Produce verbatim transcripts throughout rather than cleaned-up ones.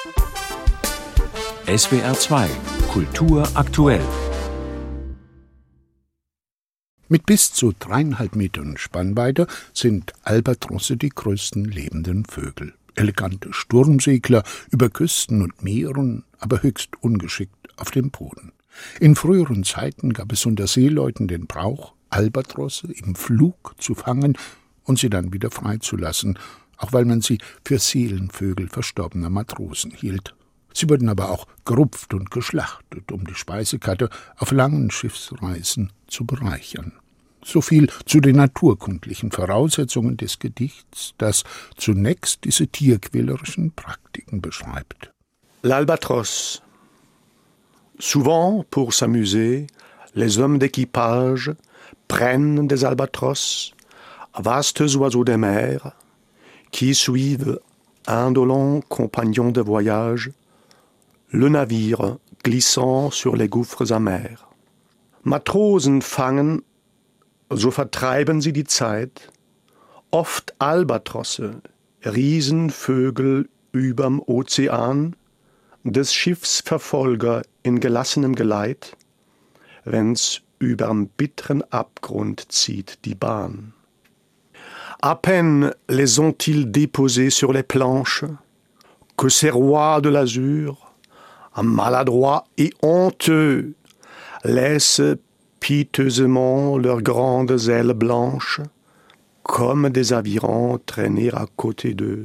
S W R zwei Kultur aktuell. Mit bis zu dreieinhalb Metern Spannweite sind Albatrosse die größten lebenden Vögel. Elegante Sturmsegler über Küsten und Meeren, aber höchst ungeschickt auf dem Boden. In früheren Zeiten gab es unter Seeleuten den Brauch, Albatrosse im Flug zu fangen und sie dann wieder freizulassen, auch weil man sie für Seelenvögel verstorbener Matrosen hielt. Sie wurden aber auch gerupft und geschlachtet, um die Speisekarte auf langen Schiffsreisen zu bereichern. So viel zu den naturkundlichen Voraussetzungen des Gedichts, das zunächst diese tierquälerischen Praktiken beschreibt. L'albatros. Souvent, pour s'amuser, les hommes d'équipage prennent des albatros, vastes oiseaux des mers, qui suivent, indolents compagnons de voyage, le navire glissant sur les gouffres amers. Matrosen fangen, so vertreiben sie die Zeit, oft Albatrosse, Riesenvögel überm Ozean, des Schiffs Verfolger in gelassenem Geleit, wenn's überm bitteren Abgrund zieht die Bahn. À peine les ont-ils déposés sur les planches, que ces rois de l'azur, maladroits et honteux, laissent piteusement leurs grandes ailes blanches, comme des avirons traîner à côté d'eux.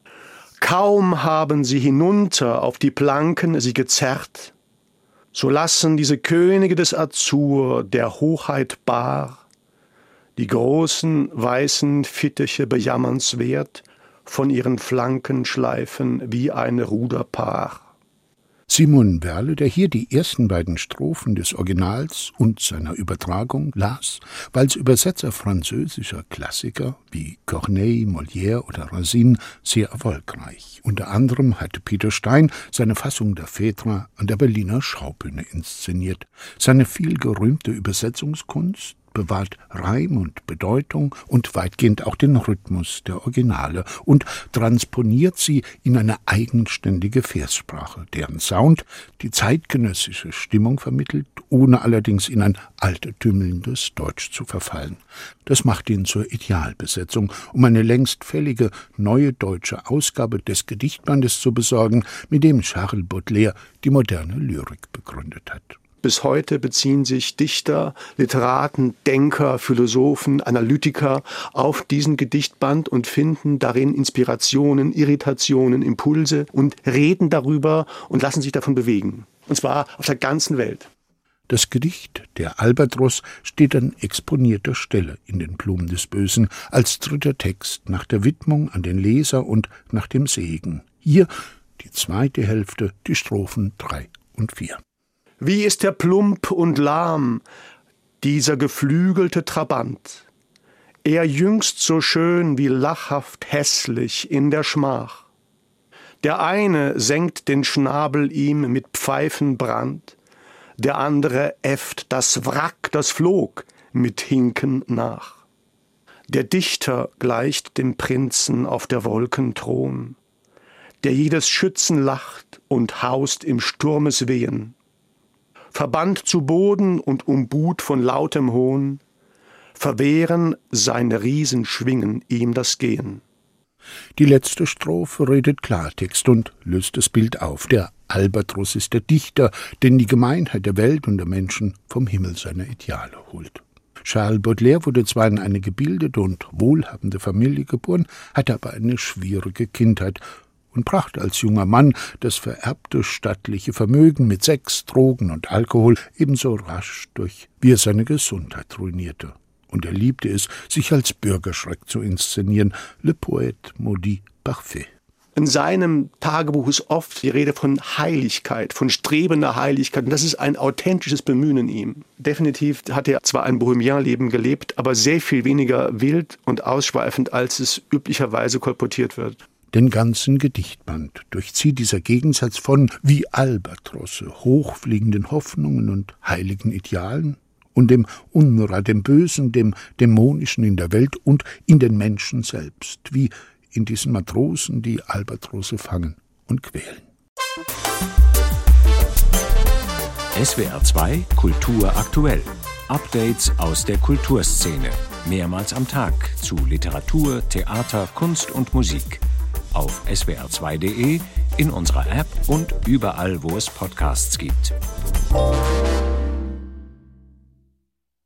Kaum haben sie hinunter auf die Planken sie gezerrt, so lassen diese Könige des Azur der Hochheit bar, die großen weißen Fittiche bejammernswert von ihren Flanken schleifen wie ein Ruderpaar. Simon Werle, der hier die ersten beiden Strophen des Originals und seiner Übertragung las, war als Übersetzer französischer Klassiker wie Corneille, Molière oder Racine sehr erfolgreich. Unter anderem hatte Peter Stein seine Fassung der Phaedra an der Berliner Schaubühne inszeniert. Seine vielgerühmte Übersetzungskunst bewahrt Reim und Bedeutung und weitgehend auch den Rhythmus der Originale und transponiert sie in eine eigenständige Verssprache, deren Sound die zeitgenössische Stimmung vermittelt, ohne allerdings in ein altertümliches Deutsch zu verfallen. Das macht ihn zur Idealbesetzung, um eine längst fällige neue deutsche Ausgabe des Gedichtbandes zu besorgen, mit dem Charles Baudelaire die moderne Lyrik begründet hat. Bis heute beziehen sich Dichter, Literaten, Denker, Philosophen, Analytiker auf diesen Gedichtband und finden darin Inspirationen, Irritationen, Impulse und reden darüber und lassen sich davon bewegen. Und zwar auf der ganzen Welt. Das Gedicht Der Albatros steht an exponierter Stelle in den Blumen des Bösen als dritter Text nach der Widmung an den Leser und nach dem Segen. Hier die zweite Hälfte, die Strophen drei und vier. Wie ist er plump und lahm, dieser geflügelte Trabant, er jüngst so schön wie lachhaft hässlich in der Schmach. Der eine senkt den Schnabel ihm mit Pfeifenbrand, der andere äfft das Wrack, das flog, mit Hinken nach. Der Dichter gleicht dem Prinzen auf der Wolken Thron, der jedes Schützen lacht und haust im Sturmes Wehen. Verbannt zu Boden und umbuht von lautem Hohn, verwehren seine Riesenschwingen ihm das Gehen. Die letzte Strophe redet Klartext und löst das Bild auf. Der Albatros ist der Dichter, den die Gemeinheit der Welt und der Menschen vom Himmel seiner Ideale holt. Charles Baudelaire wurde zwar in eine gebildete und wohlhabende Familie geboren, hatte aber eine schwierige Kindheit und brachte als junger Mann das vererbte stattliche Vermögen mit Sex, Drogen und Alkohol ebenso rasch durch, wie er seine Gesundheit ruinierte. Und er liebte es, sich als Bürgerschreck zu inszenieren, le poète maudit parfait. In seinem Tagebuch ist oft die Rede von Heiligkeit, von strebender Heiligkeit. Und das ist ein authentisches Bemühen in ihm. Definitiv hat er zwar ein Bohemian-Leben gelebt, aber sehr viel weniger wild und ausschweifend, als es üblicherweise kolportiert wird. Den ganzen Gedichtband durchzieht dieser Gegensatz von wie Albatrosse hochfliegenden Hoffnungen und heiligen Idealen und dem Unrat, dem Bösen, dem Dämonischen in der Welt und in den Menschen selbst, wie in diesen Matrosen, die Albatrosse fangen und quälen. S W R zwei Kultur aktuell. Updates aus der Kulturszene. Mehrmals am Tag zu Literatur, Theater, Kunst und Musik. Auf S W R zwei Punkt de, in unserer App und überall, wo es Podcasts gibt.